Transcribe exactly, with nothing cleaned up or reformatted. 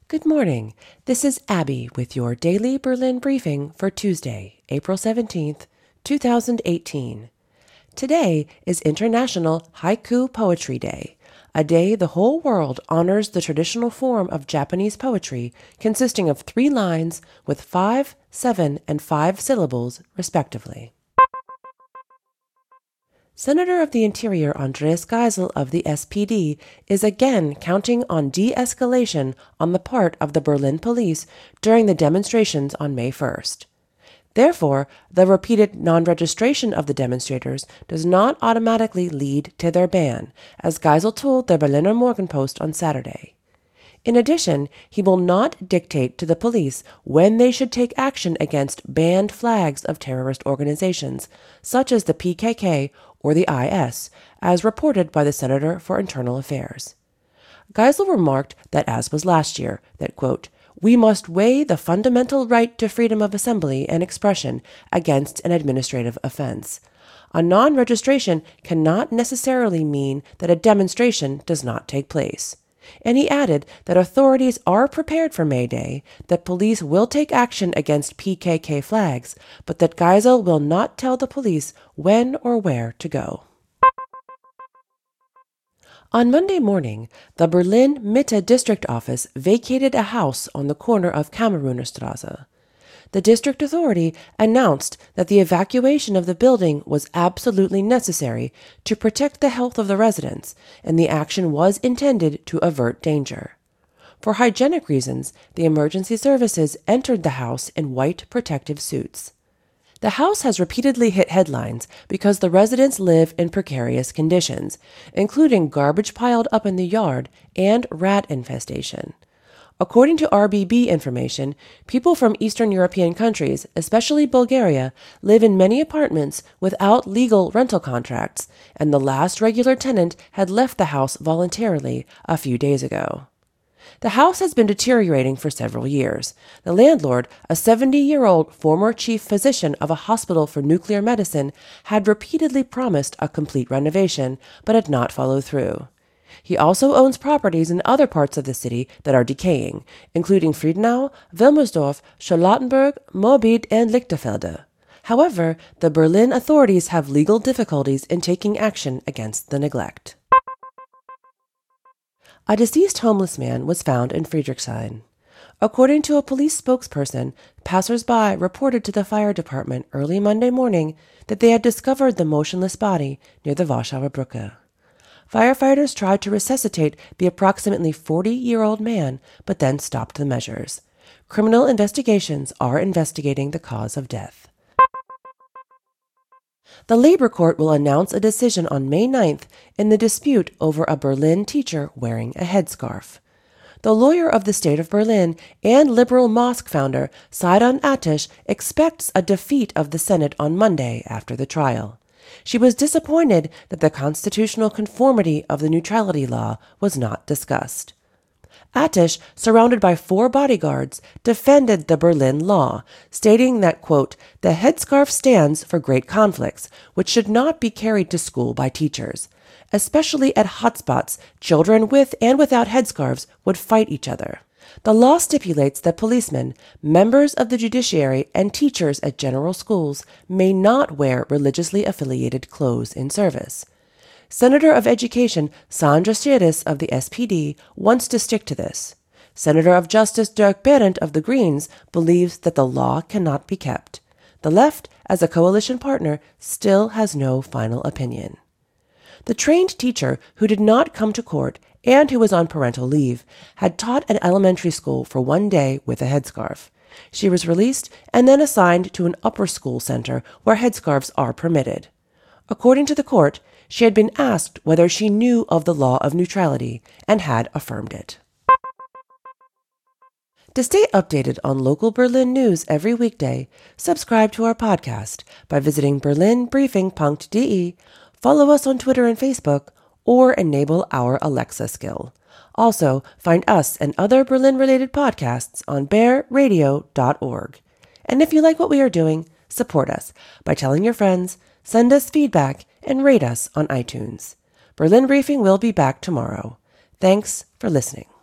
Good morning. This is Abby with your daily Berlin briefing for Tuesday, April seventeenth, two thousand eighteen. Today is International Haiku Poetry Day, a day the whole world honors the traditional form of Japanese poetry consisting of three lines with five, seven, and five syllables, respectively. Senator of the Interior Andreas Geisel of the S P D is again counting on de-escalation on the part of the Berlin police during the demonstrations on May first. Therefore, the repeated non-registration of the demonstrators does not automatically lead to their ban, as Geisel told the Berliner Morgenpost on Saturday. In addition, he will not dictate to the police when they should take action against banned flags of terrorist organizations, such as the P K K or the I S, as reported by the Senator for Internal Affairs. Geisel remarked that, as was last year, that, quote, we must weigh the fundamental right to freedom of assembly and expression against an administrative offense. A non-registration cannot necessarily mean that a demonstration does not take place. And he added that authorities are prepared for May Day, that police will take action against P K K flags, but that Geisel will not tell the police when or where to go. On Monday morning, the Berlin Mitte District Office vacated a house on the corner of Kamerunerstraße. The district authority announced that the evacuation of the building was absolutely necessary to protect the health of the residents, and the action was intended to avert danger. For hygienic reasons, the emergency services entered the house in white protective suits. The house has repeatedly hit headlines because the residents live in precarious conditions, including garbage piled up in the yard and rat infestation. According to R B B information, people from Eastern European countries, especially Bulgaria, live in many apartments without legal rental contracts, and the last regular tenant had left the house voluntarily a few days ago. The house has been deteriorating for several years. The landlord, a seventy-year-old former chief physician of a hospital for nuclear medicine, had repeatedly promised a complete renovation, but had not followed through. He also owns properties in other parts of the city that are decaying, including Friedenau, Wilmersdorf, Charlottenburg, Moabit, and Lichterfelde. However, the Berlin authorities have legal difficulties in taking action against the neglect. A deceased homeless man was found in Friedrichshain. According to a police spokesperson, passers-by reported to the fire department early Monday morning that they had discovered the motionless body near the Warschauer Brücke. Firefighters tried to resuscitate the approximately forty-year-old man, but then stopped the measures. Criminal investigations are investigating the cause of death. The Labor Court will announce a decision on May ninth in the dispute over a Berlin teacher wearing a headscarf. The lawyer of the state of Berlin and liberal mosque founder Saidan Atesh expects a defeat of the Senate on Monday after the trial. She was disappointed that the constitutional conformity of the neutrality law was not discussed. Atesh, surrounded by four bodyguards, defended the Berlin law, stating that, quote, the headscarf stands for great conflicts, which should not be carried to school by teachers. Especially at hotspots, children with and without headscarves would fight each other. The law stipulates that policemen, members of the judiciary, and teachers at general schools may not wear religiously affiliated clothes in service. Senator of Education Sandra Scheeres of the S P D wants to stick to this. Senator of Justice Dirk Behrendt of the Greens believes that the law cannot be kept. The left, as a coalition partner, still has no final opinion. The trained teacher, who did not come to court and who was on parental leave, had taught an elementary school for one day with a headscarf. She was released and then assigned to an upper school center where headscarves are permitted. According to the court, she had been asked whether she knew of the law of neutrality and had affirmed it. To stay updated on local Berlin news every weekday, subscribe to our podcast by visiting berlin briefing punkt de, follow us on Twitter and Facebook, or enable our Alexa skill. Also, find us and other Berlin-related podcasts on bear radio dot org. And if you like what we are doing, support us by telling your friends, send us feedback, and rate us on iTunes. Berlin Briefing will be back tomorrow. Thanks for listening.